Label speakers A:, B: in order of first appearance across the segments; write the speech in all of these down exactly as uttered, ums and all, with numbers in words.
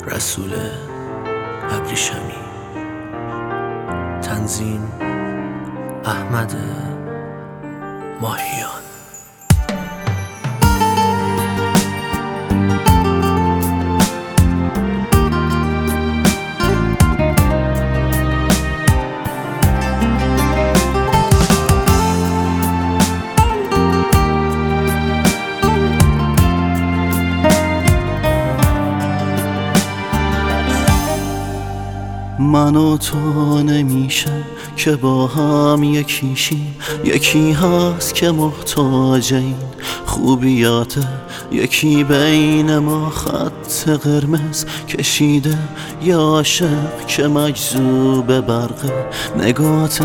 A: رسول ابریشمی. تنظیم احمد ماهیان.
B: من و تو نمیشه که با هم یکیشیم، یکی هست که محتاج این خوبیاته، یکی بین ما خط قرمز کشیده، یا عاشق که مجذوب برق نگاته.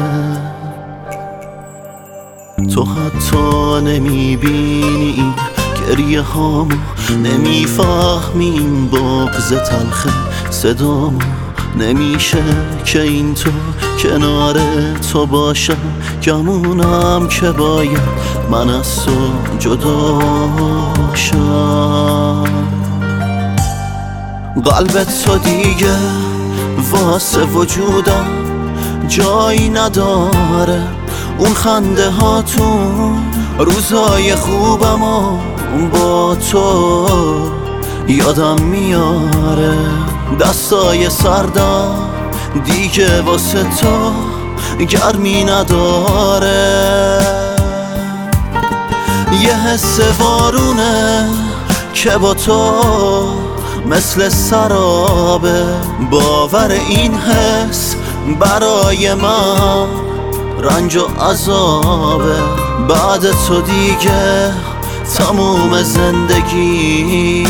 B: تو حتی نمیبینی این گریه هامو، نمیفهمیم بغض تلخ صدامو. نمیشه که این تو کنار تو باشم، گمونم که باید من از تو جدا شم. قلبت تو دیگه واسه وجودم جایی نداره، اون خنده هاتون روزای خوبم و با تو یادم میاره. دستای سردم دیگه واسه تو گرمی نداره، یه حس بارونه که با تو مثل سرابه. باور این حس برای من رنج و عذابه، بعد تو دیگه تموم زندگی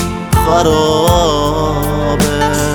B: خرابه.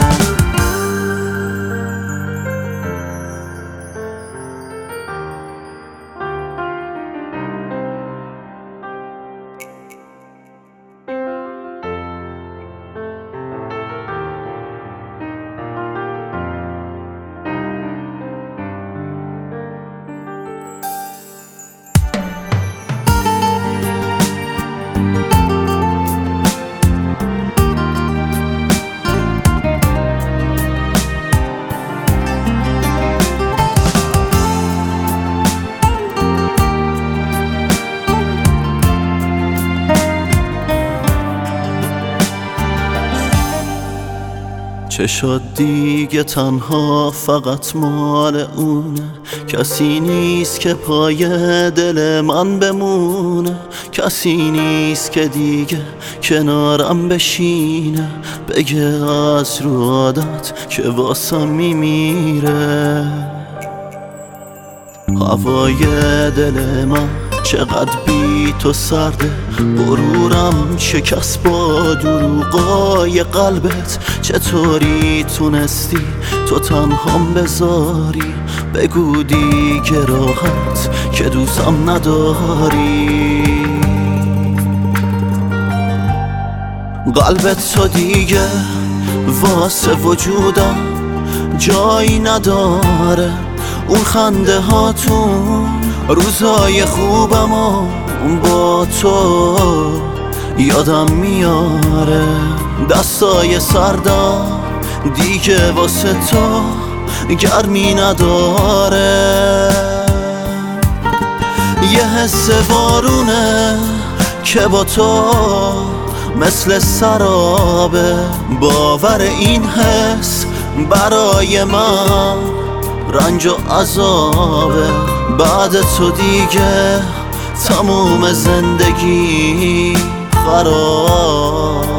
B: چشات دیگه تنها فقط مال اونه، کسی نیست که پای دل من بمونه، کسی نیست که دیگه کنارم بشینه، بگه از رو عادت که واسم میمیره. هوای دل من چقدر بی تو سرده، غرورم شکست با دروغای قلبت. چطوری تونستی تو تنهام بذاری، بگو دیگه راحت که دوستم نداری. قلبت تو دیگه واسه وجودم جایی نداره، اون خنده هاتون روزای خوبم و با تو یادم میاره. دستای سردم دیگه واسه تو گرمی نداره، یه حس بارونه که با تو مثل سرابه. باور این حس برای من رنج و عذابه، بعد تو دیگه تموم زندگی خراب.